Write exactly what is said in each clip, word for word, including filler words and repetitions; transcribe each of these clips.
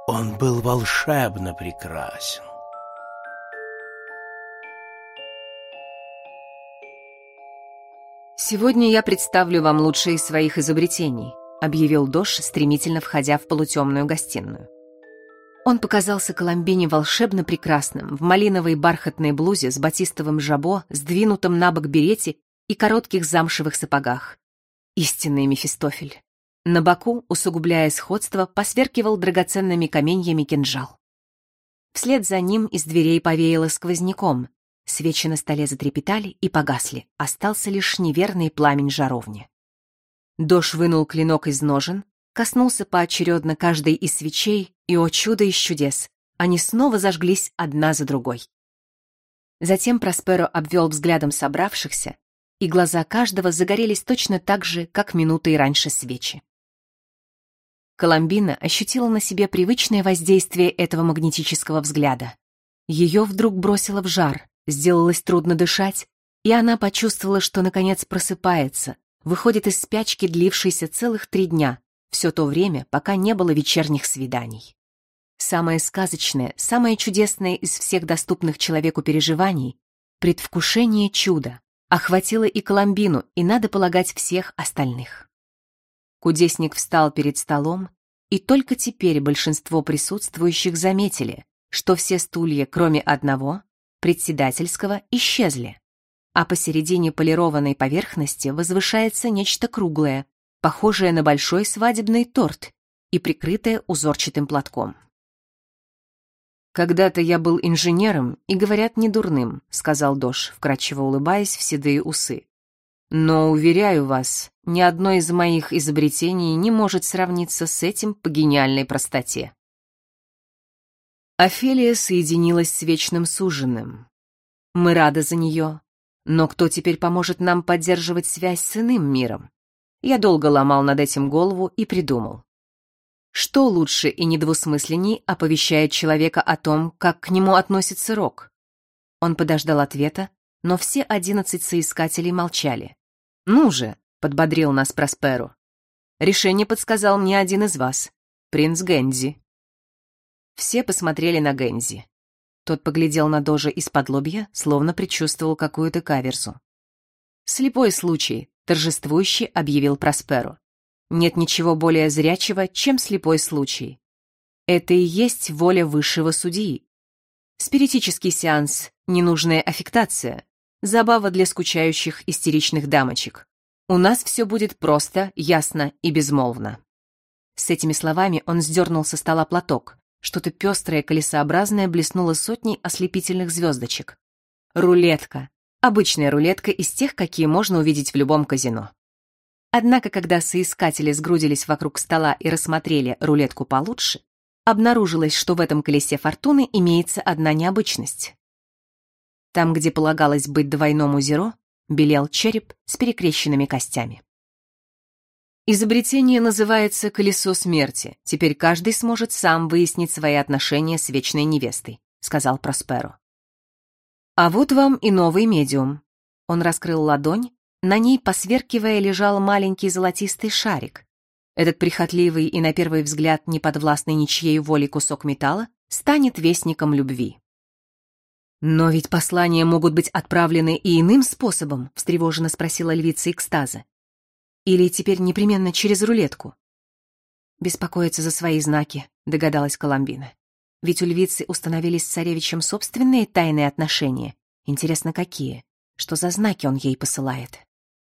Он был волшебно прекрасен. «Сегодня я представлю вам лучшие из своих изобретений», — объявил Дош, стремительно входя в полутемную гостиную. Он показался Коломбине волшебно прекрасным в малиновой бархатной блузе с батистовым жабо, сдвинутым на бок берете и коротких замшевых сапогах. Истинный Мефистофель. На боку, усугубляя сходство, посверкивал драгоценными каменьями кинжал. Вслед за ним из дверей повеяло сквозняком. Свечи на столе затрепетали и погасли, остался лишь неверный пламень жаровни. Дош вынул клинок из ножен, коснулся поочередно каждой из свечей, и, о чудо из чудес, они снова зажглись одна за другой. Затем Просперо обвел взглядом собравшихся, и глаза каждого загорелись точно так же, как минутой раньше свечи. Коломбина ощутила на себе привычное воздействие этого магнетического взгляда. Ее вдруг бросило в жар, сделалось трудно дышать, и она почувствовала, что наконец просыпается, выходит из спячки, длившейся целых три дня, все то время, пока не было вечерних свиданий. Самое сказочное, самое чудесное из всех доступных человеку переживаний — предвкушение чуда — охватило и Коломбину, и, надо полагать, всех остальных. Кудесник встал перед столом, и только теперь большинство присутствующих заметили, что все стулья, кроме одного, председательского, исчезли, а посередине полированной поверхности возвышается нечто круглое, похожее на большой свадебный торт и прикрытое узорчатым платком. «Когда-то я был инженером, и, говорят, недурным», — сказал Дош, вкрадчиво улыбаясь в седые усы. «Но, уверяю вас, ни одно из моих изобретений не может сравниться с этим по гениальной простоте». Офелия соединилась с вечным суженым. Мы рады за нее, но кто теперь поможет нам поддерживать связь с иным миром? Я долго ломал над этим голову и придумал. Что лучше и недвусмысленней оповещает человека о том, как к нему относится Рок? Он подождал ответа, но все одиннадцать соискателей молчали. «Ну же», — подбодрил нас Просперо. «Решение подсказал мне один из вас, принц Гензи». Все посмотрели на Гензи. Тот поглядел на Дожа из-под лобья, словно предчувствовал какую-то каверзу. «Слепой случай», — торжествующе объявил Просперо. «Нет ничего более зрячего, чем слепой случай. Это и есть воля высшего судьи. Спиритический сеанс, ненужная аффектация, забава для скучающих истеричных дамочек. У нас все будет просто, ясно и безмолвно». С этими словами он сдернул со стола платок. Что-то пестрое, колесообразное блеснуло сотней ослепительных звездочек. Рулетка. Обычная рулетка из тех, какие можно увидеть в любом казино. Однако, когда соискатели сгрудились вокруг стола и рассмотрели рулетку получше, обнаружилось, что в этом колесе фортуны имеется одна необычность. Там, где полагалось быть двойному зеро, белел череп с перекрещенными костями. Изобретение называется «Колесо смерти». Теперь каждый сможет сам выяснить свои отношения с вечной невестой», — сказал Просперо. «А вот вам и новый медиум». Он раскрыл ладонь, на ней, посверкивая, лежал маленький золотистый шарик. Этот прихотливый и, на первый взгляд, неподвластный ничьей воле кусок металла станет вестником любви. «Но ведь послания могут быть отправлены и иным способом», — встревоженно спросила львица экстаза. «Или теперь непременно через рулетку?» «Беспокоиться за свои знаки», — догадалась Коломбина. «Ведь у львицы установились с царевичем собственные тайные отношения. Интересно, какие? Что за знаки он ей посылает?»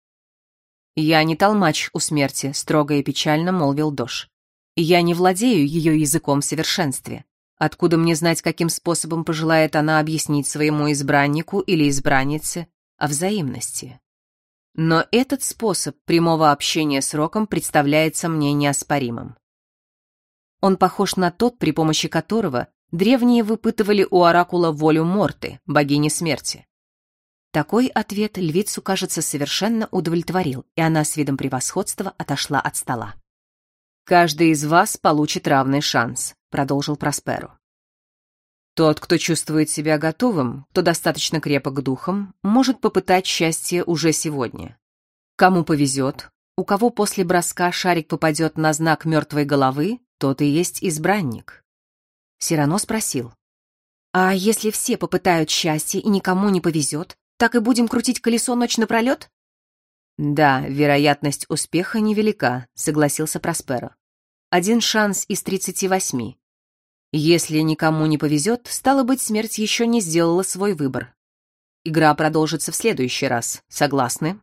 «Я не толмач у смерти», — строго и печально молвил Дош. «Я не владею ее языком в совершенстве. Откуда мне знать, каким способом пожелает она объяснить своему избраннику или избраннице о взаимности? Но этот способ прямого общения с Роком представляется мне неоспоримым. Он похож на тот, при помощи которого древние выпытывали у оракула волю Морты, богини смерти». Такой ответ львицу, кажется, совершенно удовлетворил, и она с видом превосходства отошла от стола. «Каждый из вас получит равный шанс», — продолжил Просперо. «Тот, кто чувствует себя готовым, кто достаточно крепок духом, может попытать счастье уже сегодня. Кому повезет, у кого после броска шарик попадет на знак мертвой головы, тот и есть избранник. Сирано спросил. «А если все попытают счастье и никому не повезет, так и будем крутить колесо ночь напролет?» «Да, вероятность успеха невелика», — согласился Просперо. «Один шанс из тридцати восьми. Если никому не повезет, стало быть, смерть еще не сделала свой выбор. Игра продолжится в следующий раз. Согласны?»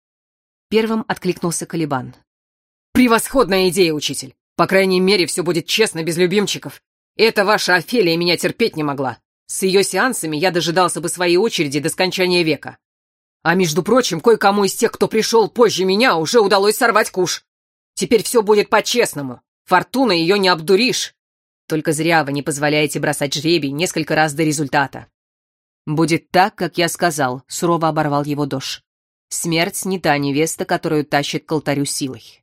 Первым откликнулся Калибан. «Превосходная идея, учитель! По крайней мере, все будет честно, без любимчиков. Эта ваша Офелия меня терпеть не могла. С ее сеансами я дожидался бы своей очереди до скончания века. А между прочим, кое-кому из тех, кто пришел позже меня, уже удалось сорвать куш. Теперь все будет по-честному. Фортуна ее не обдуришь. Только зря вы не позволяете бросать жребий несколько раз до результата». «Будет так, как я сказал», — сурово оборвал его Дош. «Смерть не та невеста, которую тащит к алтарю силой».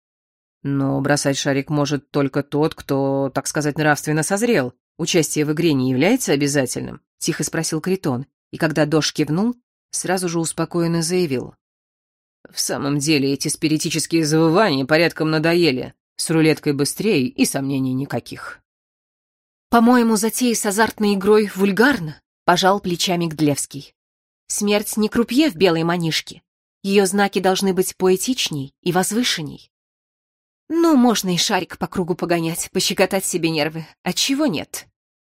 «Но бросать шарик может только тот, кто, так сказать, нравственно созрел. Участие в игре не является обязательным?» — тихо спросил Критон, и когда Дош кивнул, сразу же успокоенно заявил. «В самом деле эти спиритические завывания порядком надоели. С рулеткой быстрее и сомнений никаких». «По-моему, затея с азартной игрой вульгарна», — пожал плечами Гдлевский. «Смерть не крупье в белой манишке. Ее знаки должны быть поэтичней и возвышенней. Ну, можно и шарик по кругу погонять, пощекотать себе нервы. Отчего нет?»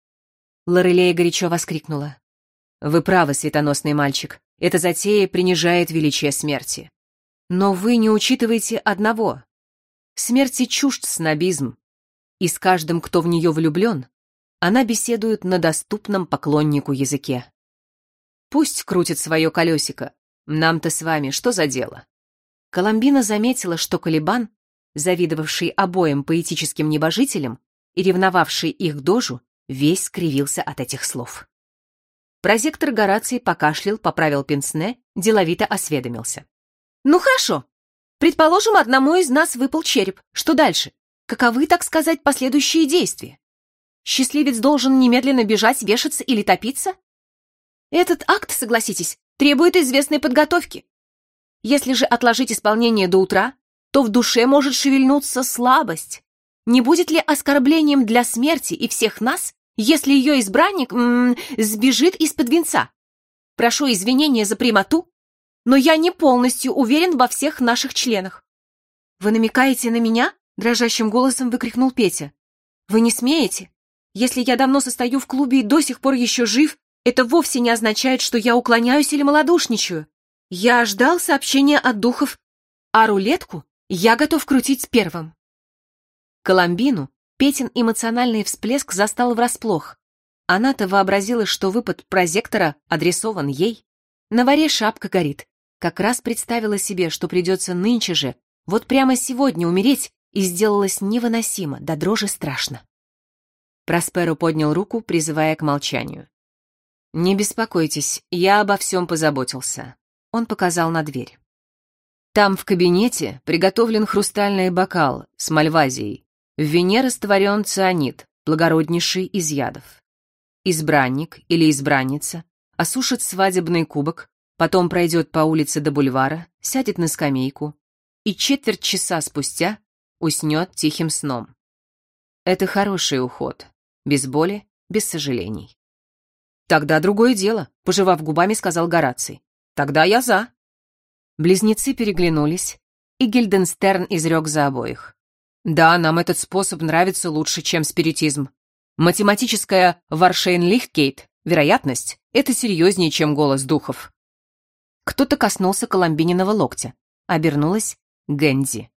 Лорелея горячо воскликнула. «Вы правы, светоносный мальчик. Эта затея принижает величие смерти. Но вы не учитываете одного. Смерти чужд снобизм. И с каждым, кто в нее влюблен, она беседует на доступном поклоннику языке. Пусть крутит свое колесико. Нам-то с вами что за дело?» Коломбина заметила, что Калибан, завидовавший обоим поэтическим небожителям и ревновавший их дожу, весь скривился от этих слов. Прозектор Гораций покашлял, поправил пенсне, деловито осведомился. «Ну хорошо. Предположим, одному из нас выпал череп. Что дальше? Каковы, так сказать, последующие действия? Счастливец должен немедленно бежать, вешаться или топиться? Этот акт, согласитесь, требует известной подготовки. Если же отложить исполнение до утра, то в душе может шевельнуться слабость. Не будет ли оскорблением для смерти и всех нас, если ее избранник м -м, сбежит из-под венца? Прошу извинения за прямоту, но я не полностью уверен во всех наших членах». «Вы намекаете на меня?» — дрожащим голосом выкрикнул Петя. «Вы не смеете? Если я давно состою в клубе и до сих пор еще жив, это вовсе не означает, что я уклоняюсь или малодушничаю. Я ждал сообщения от духов, а рулетку я готов крутить первым». Коломбину Петин эмоциональный всплеск застал врасплох. Она-то вообразила, что выпад прозектора адресован ей. На воре шапка горит. Как раз представила себе, что придется нынче же, вот прямо сегодня умереть, и сделалось невыносимо, до дрожи страшно. Просперо поднял руку, призывая к молчанию. «Не беспокойтесь, я обо всем позаботился». Он показал на дверь. «Там в кабинете приготовлен хрустальный бокал с мальвазией. В вине растворен цианид, благороднейший из ядов. Избранник или избранница осушит свадебный кубок, потом пройдет по улице до бульвара, сядет на скамейку и четверть часа спустя уснет тихим сном. Это хороший уход, без боли, без сожалений». «Тогда другое дело», — пожевав губами, сказал Гораций. «Тогда я за». Близнецы переглянулись, и Гильденстерн изрек за обоих. «Да, нам этот способ нравится лучше, чем спиритизм. Математическая Варшейн-Лихтгейт, вероятность, это серьезнее, чем голос духов». Кто-то коснулся Коломбининого локтя. Обернулась Гэнзи.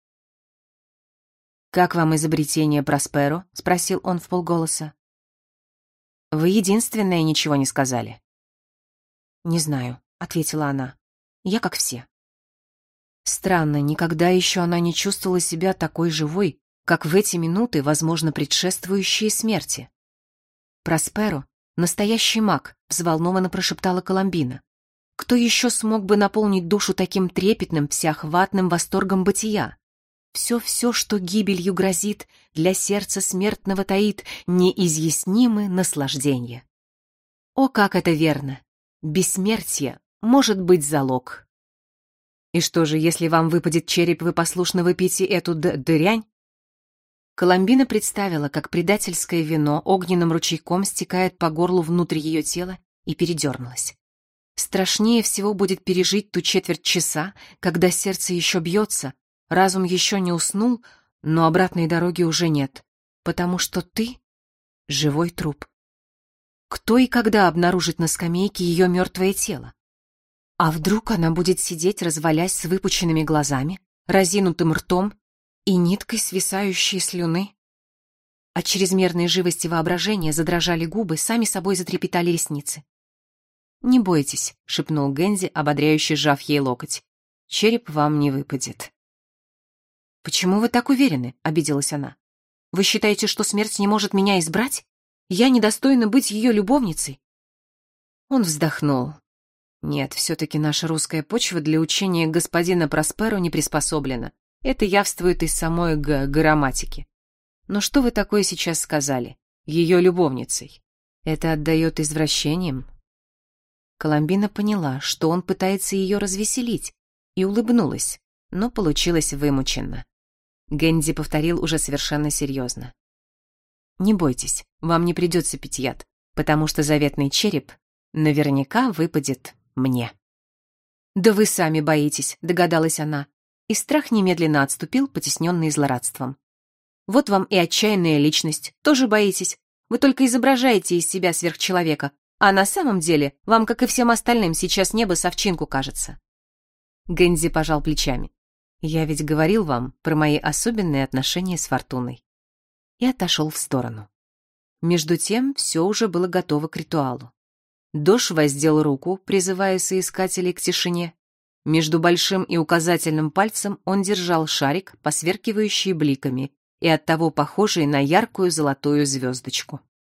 «Как вам изобретение Просперо?» — спросил он вполголоса. «Вы единственная ничего не сказали». «Не знаю», — ответила она. «Я как все». Странно, никогда еще она не чувствовала себя такой живой, как в эти минуты, возможно, предшествующие смерти. «Просперо — настоящий маг», — взволнованно прошептала Коломбина. «Кто еще смог бы наполнить душу таким трепетным, всеохватным восторгом бытия? Все-все, что гибелью грозит, для сердца смертного таит неизъяснимы наслаждения». О, как это верно! Бессмертие может быть залог. «И что же, если вам выпадет череп, вы послушно выпьете эту д дырянь?» Коломбина представила, как предательское вино огненным ручейком стекает по горлу внутрь ее тела, и передернулась. Страшнее всего будет пережить ту четверть часа, когда сердце еще бьется, разум еще не уснул, но обратной дороги уже нет, потому что ты — живой труп. Кто и когда обнаружит на скамейке ее мертвое тело? А вдруг она будет сидеть, развалясь с выпученными глазами, разинутым ртом и ниткой свисающей слюны? От чрезмерной живости воображения задрожали губы, сами собой затрепетали ресницы. «Не бойтесь», — шепнул Гэнзи, ободряюще сжав ей локоть. «Череп вам не выпадет». «Почему вы так уверены?» — обиделась она. «Вы считаете, что смерть не может меня избрать? Я недостойна быть ее любовницей?» Он вздохнул. «Нет, все-таки наша русская почва для учения господина Просперо не приспособлена. Это явствует из самой г грамматики. Но что вы такое сейчас сказали? Ее любовницей. Это отдает извращением?» Коломбина поняла, что он пытается ее развеселить, и улыбнулась, но получилось вымученно. Гэнзи повторил уже совершенно серьезно. «Не бойтесь, вам не придется пить яд, потому что заветный череп наверняка выпадет мне». «Да вы сами боитесь», — догадалась она, и страх немедленно отступил, потесненный злорадством. «Вот вам и отчаянная личность, тоже боитесь. Вы только изображаете из себя сверхчеловека, а на самом деле вам, как и всем остальным, сейчас небо с овчинку кажется». Гэнзи пожал плечами. «Я ведь говорил вам про мои особенные отношения с Фортуной». И отошел в сторону. Между тем все уже было готово к ритуалу. Дош воздел руку, призывая соискателей к тишине. Между большим и указательным пальцем он держал шарик, посверкивающий бликами, и оттого похожий на яркую золотую звездочку.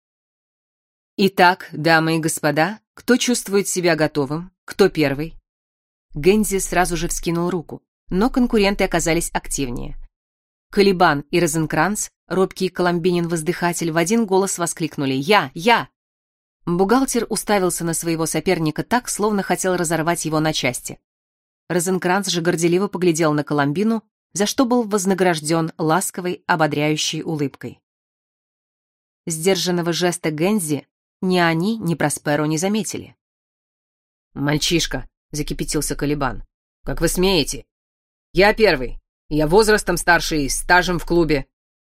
«Итак, дамы и господа, кто чувствует себя готовым? Кто первый?» Гэнзи сразу же вскинул руку, но конкуренты оказались активнее. Калибан и Розенкранц, робкий коломбинин-воздыхатель, в один голос воскликнули «Я! Я!». Бухгалтер уставился на своего соперника так, словно хотел разорвать его на части. Розенкранц же горделиво поглядел на Коломбину, за что был вознагражден ласковой, ободряющей улыбкой. Сдержанного жеста Гэнзи ни они, ни Просперо не заметили. «Мальчишка», — закипятился Калибан, — «как вы смеете? Я первый. Я возрастом старше и стажем в клубе».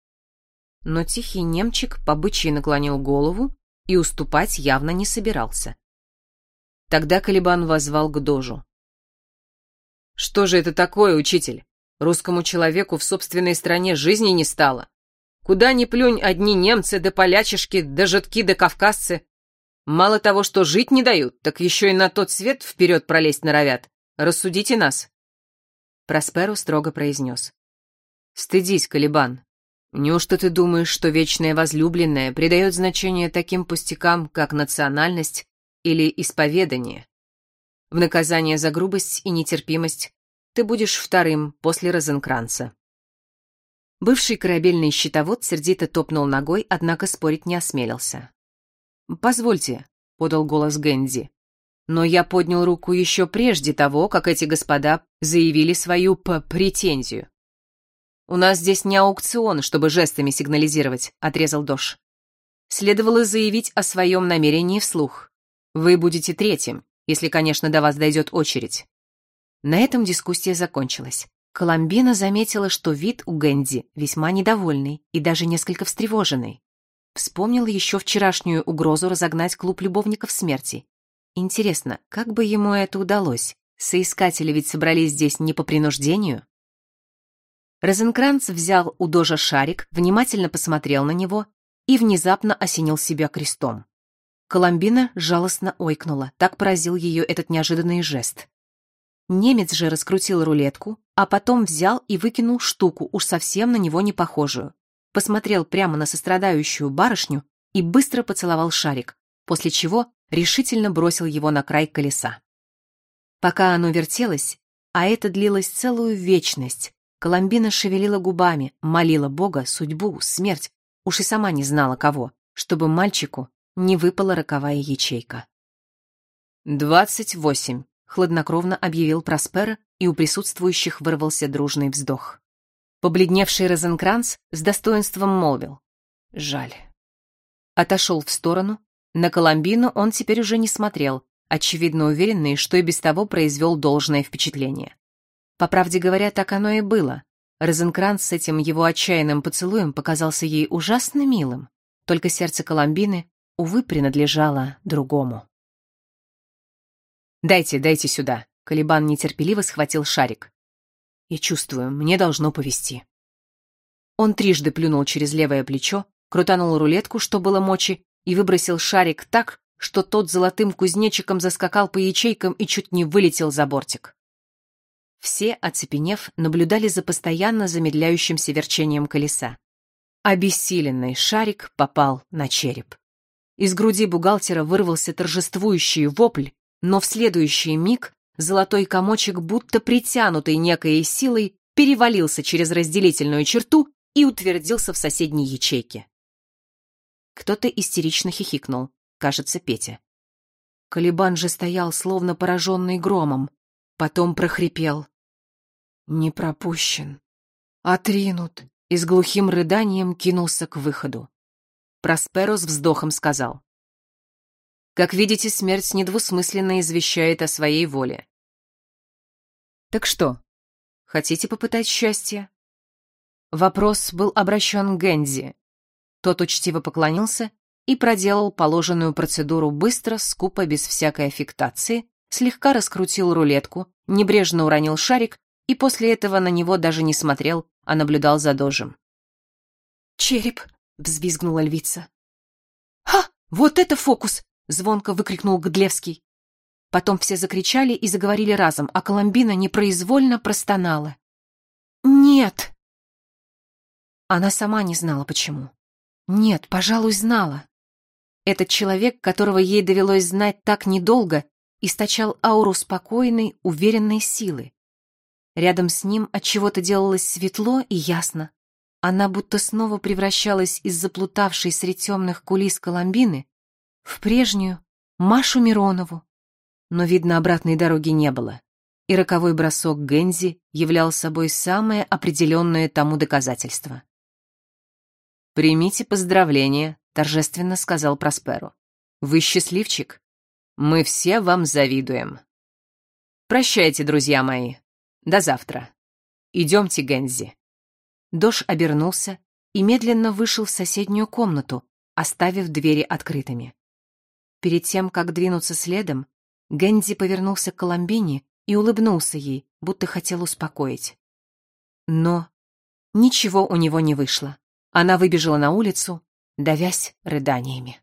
Но тихий немчик по-бычьи наклонил голову и уступать явно не собирался. Тогда Калибан воззвал к Дожу. «Что же это такое, учитель? Русскому человеку в собственной стране жизни не стало. Куда ни плюнь, одни немцы да полячишки, да жидки да кавказцы. Мало того, что жить не дают, так еще и на тот свет вперед пролезть норовят. Рассудите нас». Просперо строго произнес. «Стыдись, Калибан. Неужто ты думаешь, что вечная возлюбленная придает значение таким пустякам, как национальность или исповедание? В наказание за грубость и нетерпимость ты будешь вторым после Розенкранца». Бывший корабельный счетовод сердито топнул ногой, однако спорить не осмелился. «Позвольте», — подал голос Гэнзи, «но я поднял руку еще прежде того, как эти господа заявили свою п-претензию». «У нас здесь не аукцион, чтобы жестами сигнализировать», — отрезал Дош. «Следовало заявить о своем намерении вслух. Вы будете третьим, если, конечно, до вас дойдет очередь». На этом дискуссия закончилась. Коломбина заметила, что вид у Гэнзи весьма недовольный и даже несколько встревоженный. Вспомнила еще вчерашнюю угрозу разогнать клуб любовников смерти. Интересно, как бы ему это удалось? Соискатели ведь собрались здесь не по принуждению. Розенкранц взял у Дожа шарик, внимательно посмотрел на него и внезапно осенил себя крестом. Коломбина жалостно ойкнула, так поразил ее этот неожиданный жест. Немец же раскрутил рулетку, а потом взял и выкинул штуку, уж совсем на него не похожую. Посмотрел прямо на сострадающую барышню и быстро поцеловал шарик, после чего решительно бросил его на край колеса. Пока оно вертелось, а это длилось целую вечность, Коломбина шевелила губами, молила Бога, судьбу, смерть, уж и сама не знала кого, чтобы мальчику не выпала роковая ячейка. «Двадцать восемь», — хладнокровно объявил Просперо, и у присутствующих вырвался дружный вздох. Побледневший Розенкранц с достоинством молвил: «Жаль». Отошел в сторону. На Коломбину он теперь уже не смотрел, очевидно уверенный, что и без того произвел должное впечатление. По правде говоря, так оно и было. Розенкранц с этим его отчаянным поцелуем показался ей ужасно милым, только сердце Коломбины, увы, принадлежало другому. «Дайте, дайте сюда», — Колебан нетерпеливо схватил шарик. «Я чувствую, мне должно повезти». Он трижды плюнул через левое плечо, крутанул рулетку, что было мочи, и выбросил шарик так, что тот золотым кузнечиком заскакал по ячейкам и чуть не вылетел за бортик. Все, оцепенев, наблюдали за постоянно замедляющимся верчением колеса. Обессиленный шарик попал на череп. Из груди бухгалтера вырвался торжествующий вопль, но в следующий миг золотой комочек, будто притянутый некой силой, перевалился через разделительную черту и утвердился в соседней ячейке. Кто-то истерично хихикнул, кажется, Петя. Колебан же стоял, словно пораженный громом, потом прохрипел: «Не пропущен, отринут», и с глухим рыданием кинулся к выходу. Просперо с вздохом сказал: «Как видите, смерть недвусмысленно извещает о своей воле. Так что, хотите попытать счастье?» Вопрос был обращен к Гензи. Тот учтиво поклонился и проделал положенную процедуру быстро, скупо, без всякой аффектации, слегка раскрутил рулетку, небрежно уронил шарик и после этого на него даже не смотрел, а наблюдал за дожем. «Череп!» — взвизгнула львица. «Ха! Вот это фокус!» — звонко выкрикнул Гдлевский. Потом все закричали и заговорили разом, а Коломбина непроизвольно простонала: «Нет!» Она сама не знала, почему. Нет, пожалуй, знала. Этот человек, которого ей довелось знать так недолго, источал ауру спокойной, уверенной силы. Рядом с ним отчего-то делалось светло и ясно. Она будто снова превращалась из заплутавшей средь темных кулис Коломбины в прежнюю Машу Миронову. Но, видно, обратной дороги не было, и роковой бросок Гензи являл собой самое определенное тому доказательство. «Примите поздравления», — торжественно сказал Просперо. «Вы счастливчик. Мы все вам завидуем. Прощайте, друзья мои. До завтра. Идемте, Гензи». Дож обернулся и медленно вышел в соседнюю комнату, оставив двери открытыми. Перед тем, как двинуться следом, Гензи повернулся к Коломбине и улыбнулся ей, будто хотел успокоить. Но ничего у него не вышло. Она выбежала на улицу, давясь рыданиями.